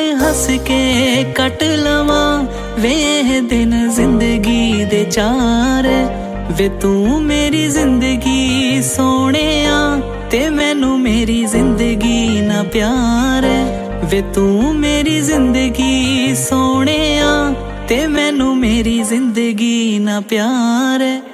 हस के कट लवां वे दिन जिंदगी दे चार। वे तू मेरी जिंदगी सोहणिया ते मैनू मेरी जिंदगी ना प्यार। वे तू मेरी जिंदगी सोहणिया ते मैनू मेरी जिंदगी ना प्यार।